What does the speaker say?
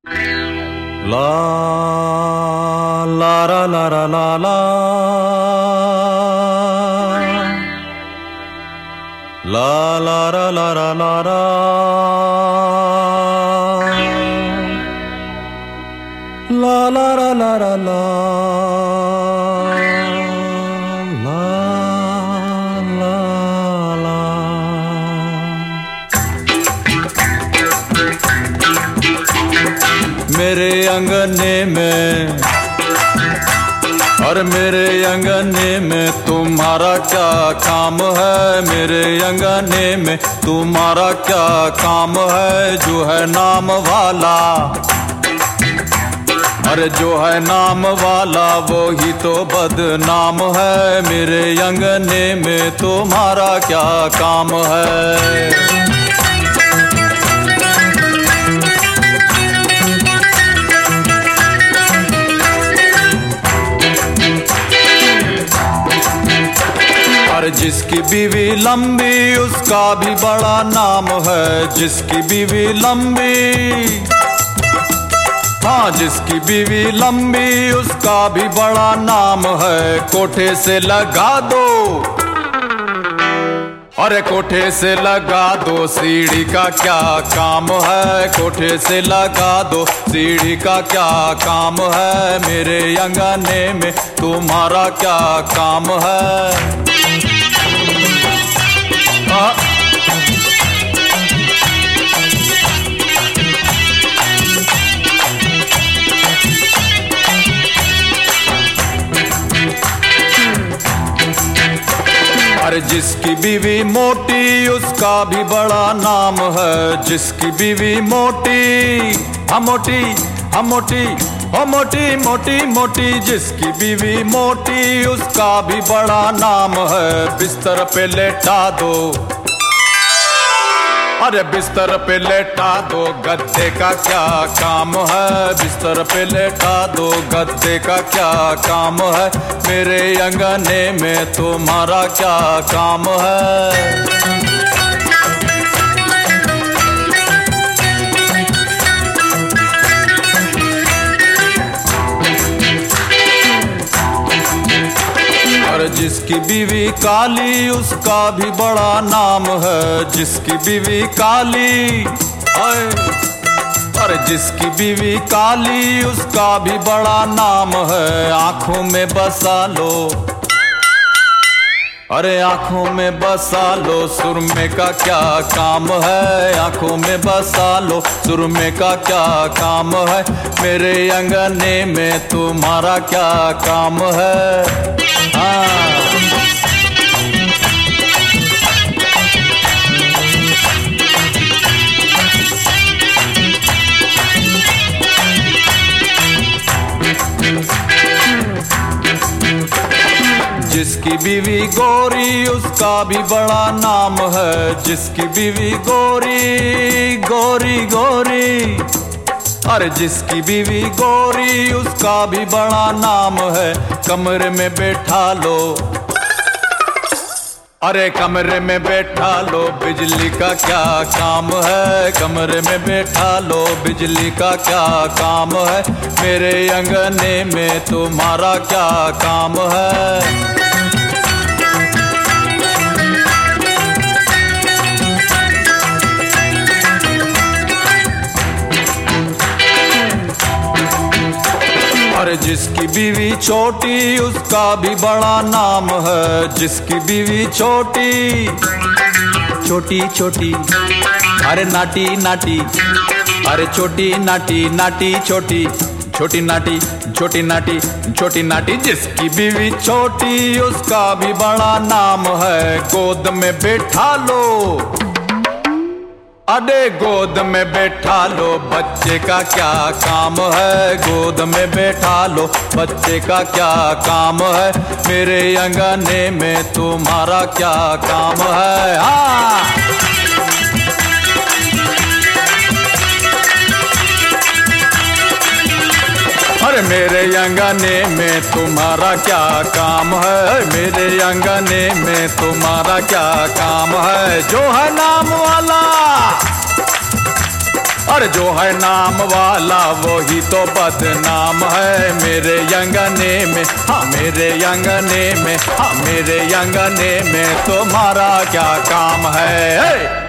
ला ला रा ला रा ला ला ला ला रा ला रा ला रा ला ला रा ला रा ला मेरे अंगने में और मेरे अंगने में तुम्हारा क्या काम है। मेरे अंगने में तुम्हारा क्या काम है। जो है नाम वाला, अरे जो है नाम वाला वो ही तो बदनाम है। मेरे अंगने में तुम्हारा क्या काम है। और जिसकी बीवी लंबी उसका भी बड़ा नाम है। जिसकी बीवी लंबी, हाँ जिसकी बीवी लंबी उसका भी बड़ा नाम है। कोठे से लगा दो, अरे कोठे से लगा दो, सीढ़ी का क्या काम है। कोठे से लगा दो, सीढ़ी का क्या काम है। मेरे अंगने में तुम्हारा क्या काम है। अरे जिसकी बीवी मोटी उसका भी बड़ा नाम है। जिसकी बीवी मोटी, हम मोटी, हम मोटी, हम मोटी मोटी मोटी। जिसकी बीवी मोटी उसका भी बड़ा नाम है। बिस्तर पे लेटा दो, अरे बिस्तर पे लेटा दो, गद्दे का क्या काम है। बिस्तर पे लेटा दो, गद्दे का क्या काम है। मेरे अंगने में तुम्हारा क्या काम है। जिसकी बीवी काली उसका भी बड़ा नाम है। जिसकी बीवी काली, अरे जिसकी बीवी काली उसका भी बड़ा नाम है। आंखों में बसा लो, अरे आंखों में बसा लो, सुरमे का क्या काम है। आंखों में बसा लो, सुरमे का क्या काम है। मेरे अंगने में तुम्हारा क्या काम है। जिसकी बीवी गोरी उसका भी बड़ा नाम है। जिसकी बीवी गोरी गोरी गोरी, अरे जिसकी बीवी गोरी उसका भी बड़ा नाम है। कमरे में बैठा लो, अरे कमरे में बैठा लो, बिजली का क्या काम है। कमरे में बैठा लो, बिजली का क्या काम है। मेरे अंगने में तुम्हारा क्या काम है। अरे जिसकी बीवी छोटी उसका भी बड़ा नाम है। जिसकी बीवी छोटी छोटी छोटी, अरे नाटी नाटी, अरे छोटी नाटी नाटी छोटी, छोटी नाटी छोटी नाटी छोटी नाटी। जिसकी बीवी छोटी उसका भी बड़ा नाम है। गोद में बैठा लो, अरे गोद में बैठा लो, बच्चे का क्या काम है। गोद में बैठा लो, बच्चे का क्या काम है। मेरे अंगने में तुम्हारा क्या काम है। अरे मेरे अंगने में तुम्हारा क्या काम है। मेरे अंगने में तुम्हारा क्या काम है। जो है नाम वाला, अरे जो है नाम वाला वही तो बदनाम है। मेरे अंगने में, हाँ मेरे अंगने में, हाँ मेरे अंगने में तुम्हारा क्या काम है?